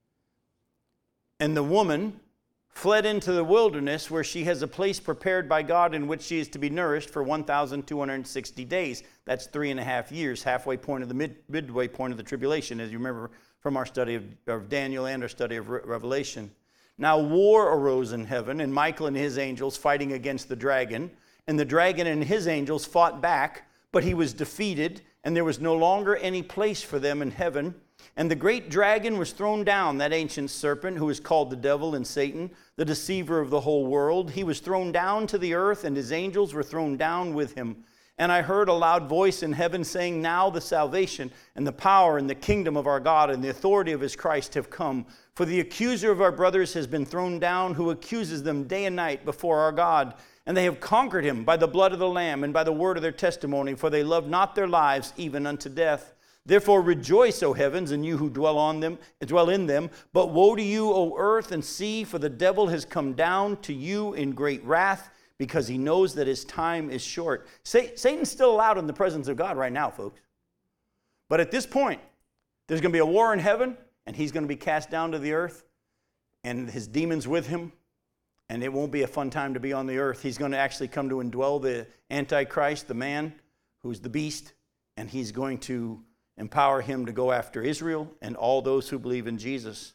And the woman fled into the wilderness, where she has a place prepared by God in which she is to be nourished for 1,260 days. That's 3.5 years, halfway point of the midway point of the tribulation, as you remember from our study of Daniel and our study of Revelation. Now war arose in heaven, and Michael and his angels fighting against the dragon. And the dragon and his angels fought back, but he was defeated, and there was no longer any place for them in heaven. And the great dragon was thrown down, that ancient serpent who is called the devil and Satan, the deceiver of the whole world. He was thrown down to the earth, and his angels were thrown down with him. And I heard a loud voice in heaven saying, now the salvation and the power and the kingdom of our God and the authority of his Christ have come. For the accuser of our brothers has been thrown down, who accuses them day and night before our God. And they have conquered him by the blood of the Lamb and by the word of their testimony, for they loved not their lives even unto death. Therefore rejoice, O heavens, and you who dwell in them. But woe to you, O earth and sea, for the devil has come down to you in great wrath, because he knows that his time is short. Satan's still allowed in the presence of God right now, folks. But at this point, there's going to be a war in heaven, and he's going to be cast down to the earth, and his demons with him, and it won't be a fun time to be on the earth. He's going to actually come to indwell the Antichrist, the man who's the beast, and he's going to empower him to go after Israel and all those who believe in Jesus.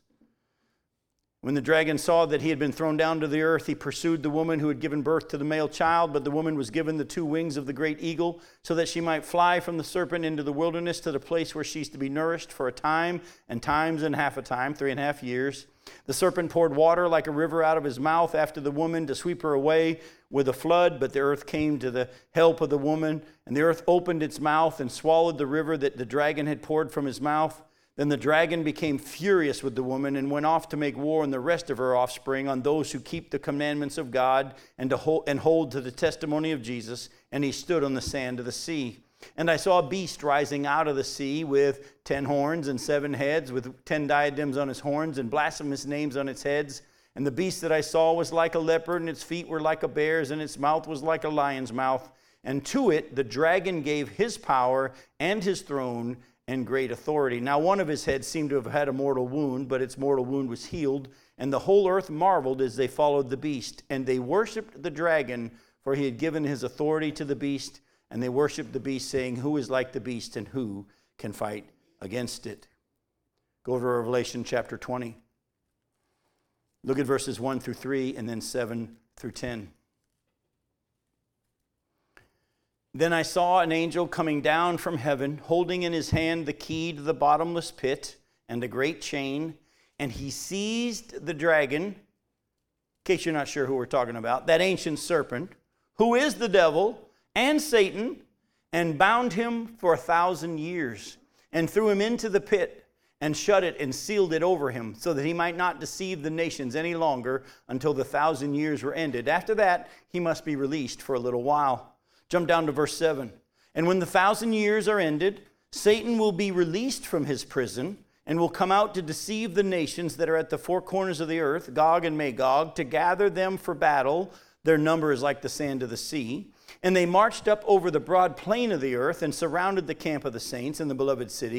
When the dragon saw that he had been thrown down to the earth, he pursued the woman who had given birth to the male child, but the woman was given the 2 wings of the great eagle, so that she might fly from the serpent into the wilderness to the place where she's to be nourished for a time, and times and half a time, 3.5 years. The serpent poured water like a river out of his mouth after the woman to sweep her away with a flood, but the earth came to the help of the woman, and the earth opened its mouth and swallowed the river that the dragon had poured from his mouth. Then the dragon became furious with the woman and went off to make war on the rest of her offspring, on those who keep the commandments of God and hold to the testimony of Jesus, and he stood on the sand of the sea. And I saw a beast rising out of the sea with 10 horns and 7 heads, with 10 diadems on his horns and blasphemous names on its heads. And the beast that I saw was like a leopard, and its feet were like a bear's, and its mouth was like a lion's mouth. And to it the dragon gave his power and his throne and great authority. Now one of his heads seemed to have had a mortal wound, but its mortal wound was healed. And the whole earth marveled as they followed the beast. And they worshipped the dragon, for he had given his authority to the beast. And they worshiped the beast, saying, who is like the beast, and who can fight against it? Go to Revelation chapter 20. Look at verses 1 through 3, and then 7 through 10. Then I saw an angel coming down from heaven, holding in his hand the key to the bottomless pit and a great chain. And he seized the dragon, in case you're not sure who we're talking about, that ancient serpent, who is the devil and Satan, and bound him for 1,000 years, and threw him into the pit, and shut it and sealed it over him, so that he might not deceive the nations any longer until the 1,000 years were ended. After that, he must be released for a little while. Jump down to verse 7. And when the 1,000 years are ended, Satan will be released from his prison, and will come out to deceive the nations that are at the 4 corners of the earth, Gog and Magog, to gather them for battle. Their number is like the sand of the sea. And they marched up over the broad plain of the earth and surrounded the camp of the saints in the beloved city.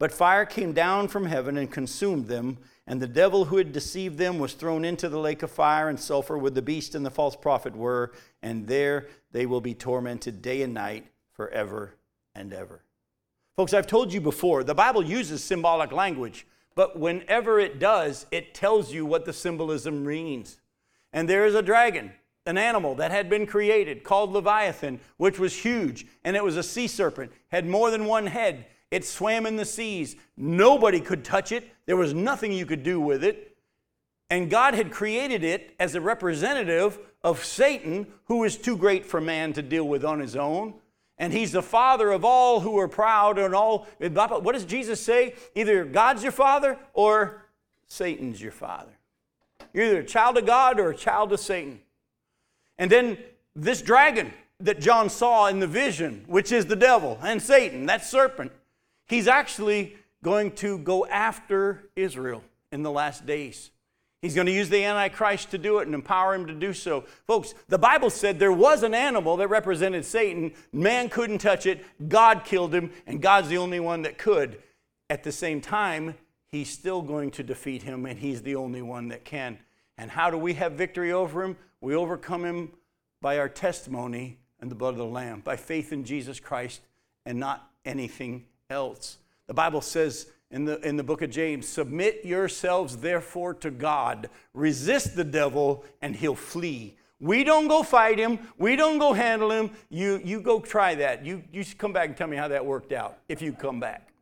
But fire came down from heaven and consumed them, and the devil who had deceived them was thrown into the lake of fire and sulfur where the beast and the false prophet were, and there they will be tormented day and night forever and ever. Folks, I've told you before, the Bible uses symbolic language, but whenever it does, it tells you what the symbolism means. And there is a dragon, an animal that had been created called Leviathan, which was huge, and it was a sea serpent, had more than one head. It swam in the seas. Nobody could touch it. There was nothing you could do with it. And God had created it as a representative of Satan, who is too great for man to deal with on his own. And he's the father of all who are proud and all. What does Jesus say? Either God's your father or Satan's your father. You're either a child of God or a child of Satan. And then this dragon that John saw in the vision, which is the devil and Satan, that serpent, he's actually going to go after Israel in the last days. He's going to use the Antichrist to do it and empower him to do so. Folks, the Bible said there was an animal that represented Satan. Man couldn't touch it. God killed him, and God's the only one that could. At the same time, he's still going to defeat him, and he's the only one that can. And how do we have victory over him? We overcome him by our testimony and the blood of the Lamb, by faith in Jesus Christ and not anything else. The Bible says in the book of James, submit yourselves therefore to God. Resist the devil and he'll flee. We don't go fight him. We don't go handle him. You go try that. You come back and tell me how that worked out if you come back.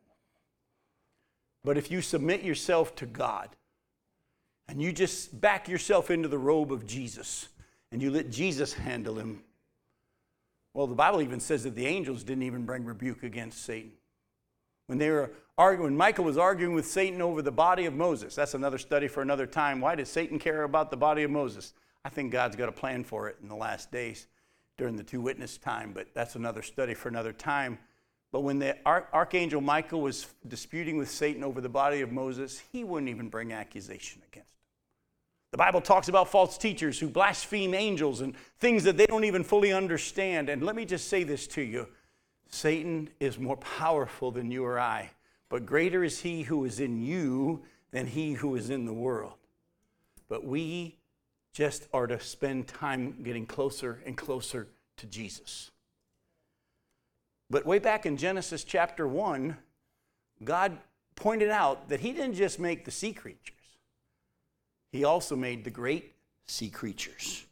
But if you submit yourself to God and you just back yourself into the robe of Jesus and you let Jesus handle him, well, the Bible even says that the angels didn't even bring rebuke against Satan. When they were arguing, Michael was arguing with Satan over the body of Moses. That's another study for another time. Why does Satan care about the body of Moses? I think God's got a plan for it in the last days during the two witness time, but that's another study for another time. But when the archangel Michael was disputing with Satan over the body of Moses, he wouldn't even bring accusation against him. The Bible talks about false teachers who blaspheme angels and things that they don't even fully understand. And let me just say this to you. Satan is more powerful than you or I, but greater is he who is in you than he who is in the world. But we just are to spend time getting closer and closer to Jesus. But way back in Genesis chapter 1, God pointed out that he didn't just make the sea creatures. He also made the great sea creatures.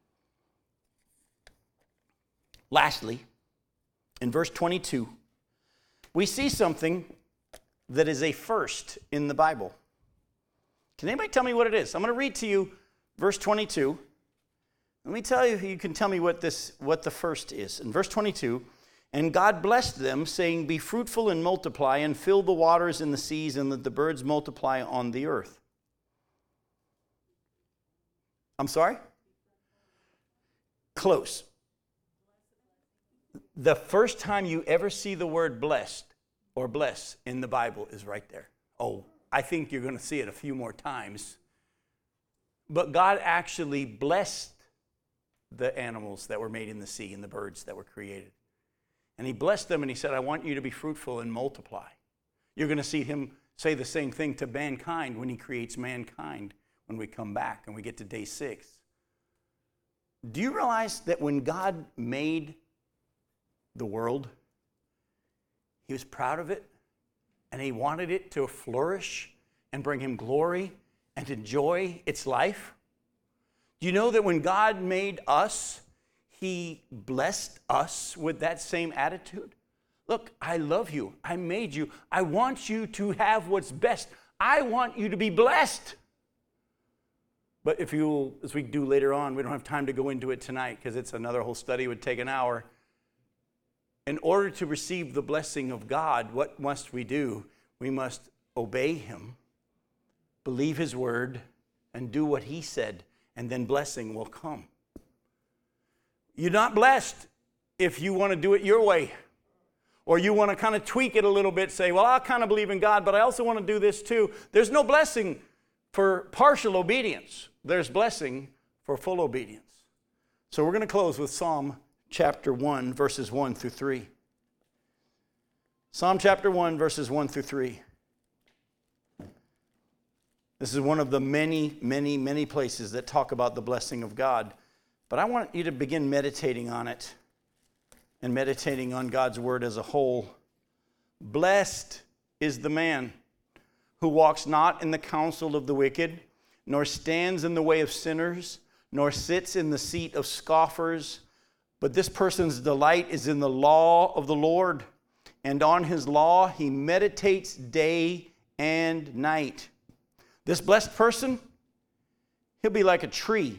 Lastly, in verse 22, we see something that is a first in the Bible. Can anybody tell me what it is? I'm going to read to you verse 22. Let me tell you, you can tell me what the first is. In verse 22, and God blessed them, saying, be fruitful and multiply, and fill the waters in the seas, and let the birds multiply on the earth. I'm sorry? Close. The first time you ever see the word blessed or bless in the Bible is right there. Oh, I think you're going to see it a few more times. But God actually blessed the animals that were made in the sea and the birds that were created. And he blessed them and he said, I want you to be fruitful and multiply. You're going to see him say the same thing to mankind when he creates mankind when we come back and we get to day 6. Do you realize that when God made the world, he was proud of it and he wanted it to flourish and bring him glory and enjoy its life? Do you know that when God made us, he blessed us with that same attitude? Look, I love you. I made you. I want you to have what's best. I want you to be blessed. But if you, as we do later on, we don't have time to go into it tonight because it's another whole study, it would take an hour. In order to receive the blessing of God, what must we do? We must obey him, believe his word, and do what he said, and then blessing will come. You're not blessed if you want to do it your way, or you want to kind of tweak it a little bit, say, well, I kind of believe in God, but I also want to do this too. There's no blessing for partial obedience. There's blessing for full obedience. So we're going to close with Psalm chapter 1, verses 1 through 3. Psalm chapter 1, verses 1 through 3. This is one of the many, many, many places that talk about the blessing of God. But I want you to begin meditating on it and meditating on God's word as a whole. Blessed is the man who walks not in the counsel of the wicked, nor stands in the way of sinners, nor sits in the seat of scoffers. But this person's delight is in the law of the Lord, and on his law he meditates day and night. This blessed person, he'll be like a tree.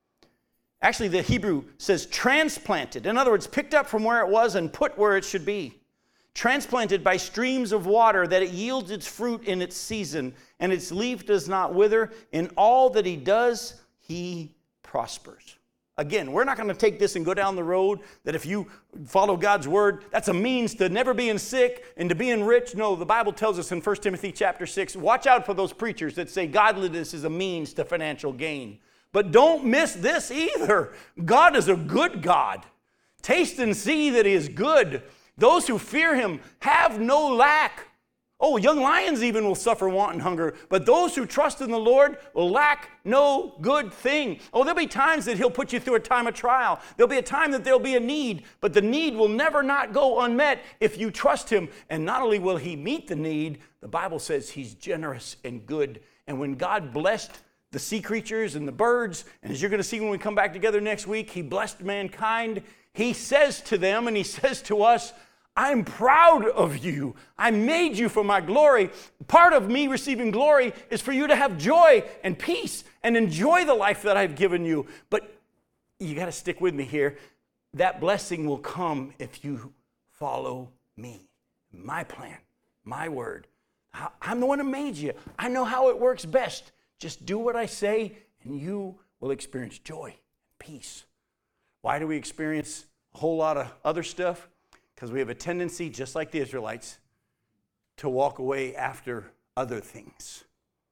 Actually, the Hebrew says transplanted. In other words, picked up from where it was and put where it should be. Transplanted by streams of water, that it yields its fruit in its season, and its leaf does not wither. In all that he does, he prospers. Again, we're not going to take this and go down the road that if you follow God's word, that's a means to never being sick and to being rich. No, the Bible tells us in 1 Timothy chapter 6, watch out for those preachers that say godliness is a means to financial gain. But don't miss this either. God is a good God. Taste and see that he is good. Those who fear him have no lack. Oh, young lions even will suffer want and hunger, but those who trust in the Lord will lack no good thing. Oh, there'll be times that he'll put you through a time of trial. There'll be a time that there'll be a need, but the need will never not go unmet if you trust him. And not only will he meet the need, the Bible says he's generous and good. And when God blessed the sea creatures and the birds, and as you're going to see when we come back together next week, he blessed mankind. He says to them and he says to us, I'm proud of you. I made you for my glory. Part of me receiving glory is for you to have joy and peace and enjoy the life that I've given you. But you got to stick with me here. That blessing will come if you follow me, my plan, my word. I'm the one who made you. I know how it works best. Just do what I say and you will experience joy and peace. Why do we experience a whole lot of other stuff? Because we have a tendency, just like the Israelites, to walk away after other things.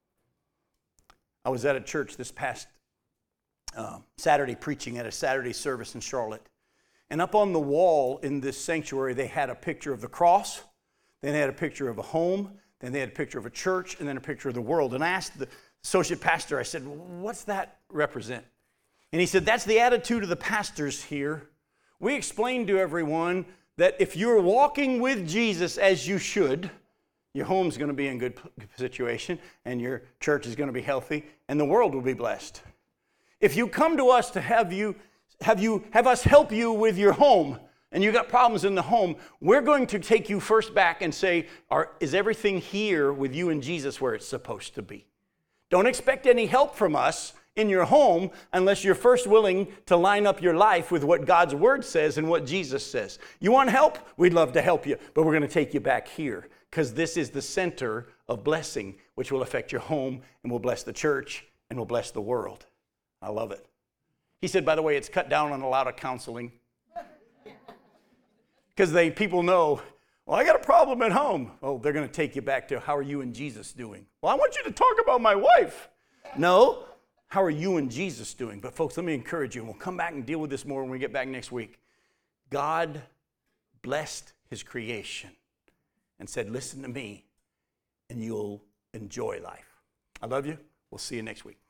I was at a church this past Saturday preaching at a Saturday service in Charlotte. And up on the wall in this sanctuary, they had a picture of the cross. Then they had a picture of a home. Then they had a picture of a church. And then a picture of the world. And I asked the associate pastor, I said, what's that represent? And he said, that's the attitude of the pastors here. We explained to everyone that if you're walking with Jesus as you should, your home's going to be in good situation, and your church is going to be healthy, and the world will be blessed. If you come to us to have us help you with your home, and you got problems in the home, we're going to take you first back and say, is everything here with you and Jesus where it's supposed to be? Don't expect any help from us in your home unless you're first willing to line up your life with what God's word says and what Jesus says. You want help? We'd love to help you, but we're going to take you back here because this is the center of blessing, which will affect your home and will bless the church and will bless the world. I love it. He said, by the way, it's cut down on a lot of counseling because people know, well, I got a problem at home. Oh, they're going to take you back to how are you and Jesus doing? Well, I want you to talk about my wife. No. How are you and Jesus doing? But folks, let me encourage you, and we'll come back and deal with this more when we get back next week. God blessed his creation and said, listen to me, and you'll enjoy life. I love you. We'll see you next week.